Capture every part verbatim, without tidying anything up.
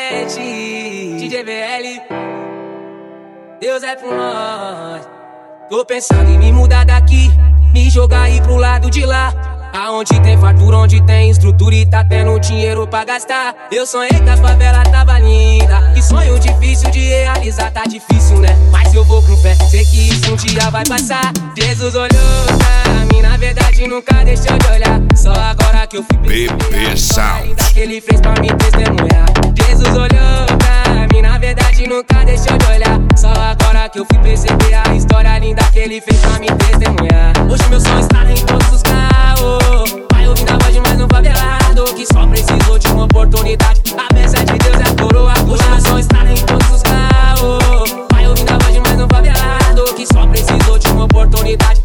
sete, D J V L, Deus é por nós. Tô pensando em me mudar daqui, me jogar aí pro lado de lá, aonde tem fartura, onde tem estrutura e tá tendo dinheiro pra gastar. Eu sonhei que a favela tava linda, que sonho difícil de realizar, tá difícil, né? Mas eu vou com fé, sei que isso um dia vai passar. Jesus olhou pra mim, na verdade nunca deixou de olhar. Só agora que eu fui perceber a história linda que ele fez pra me testemunhar. Jesus olhou pra mim, na verdade nunca deixou de olhar. Só agora que eu fui perceber a história linda que ele fez pra me testemunhar. Hoje meu sonho está em todos os carros, vai ouvindo a voz de mais um favelado que só precisou de uma oportunidade. A bênção de Deus é a coroa. Hoje meu sonho está em todos os carros, vai ouvindo a voz de mais um favelado que só precisou de uma oportunidade.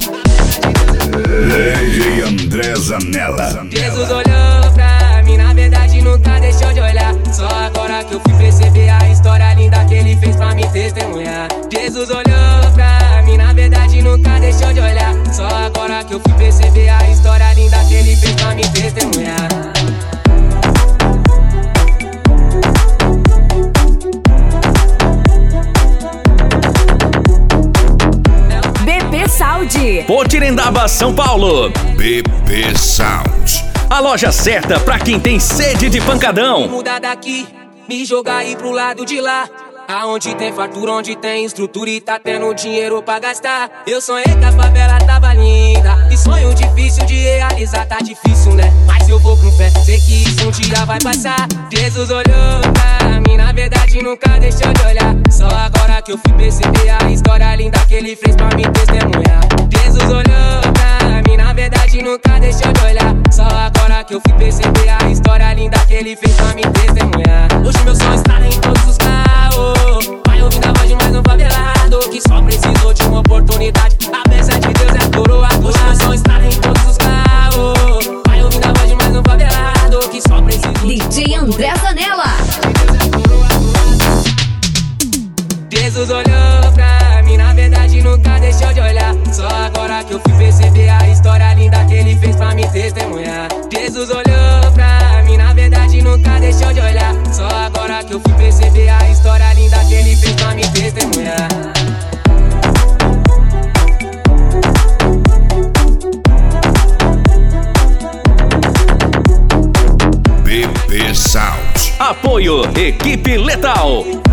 D J André Zanella. Jesus olhou pra mim, na verdade nunca deixou de olhar. Só agora que eu fui perceber a história linda que ele fez pra me testemunhar. Jesus olhou pra mim, na verdade nunca deixou de olhar. Só agora que eu fui perceber a história linda que ele fez pra me testemunhar. B P Sound, Potirendaba, São Paulo. B P Sound, A loja certa pra quem tem sede de pancadão. Me mudar daqui, me jogar aí pro lado de lá, aonde tem fartura, onde tem estrutura e tá tendo dinheiro pra gastar. Eu sonhei que a favela tava linda, que sonho difícil de realizar, tá difícil, né? Mas eu vou com fé, sei que isso um dia vai passar. Jesus olhou pra mim, na verdade nunca deixou de olhar. Só agora que eu fui perceber a história linda que ele fez pra me testemunhar. Jesus olhou pra mim, na verdade nunca deixou de olhar. Só agora que eu fui perceber a história linda que ele fez pra me testemunhar. Hoje meu sonho está em todos os carros, vai ouvindo a voz de mais um favelado que só precisou de uma oportunidade. A bênção de Deus é a coroa. Hoje meu sonho está em todos os carros, vai ouvindo a voz de mais um favelado que só precisou de D J André Zanella. Jesus olhou pra mim, na verdade nunca deixou de olhar. Só agora que eu fui perceber a história linda que ele fez pra me testemunhar. Jesus olhou pra mim, na verdade nunca deixou de olhar. Só agora que eu fui perceber a história linda que ele fez pra me testemunhar. B P Sound. Apoio Equipe Letal.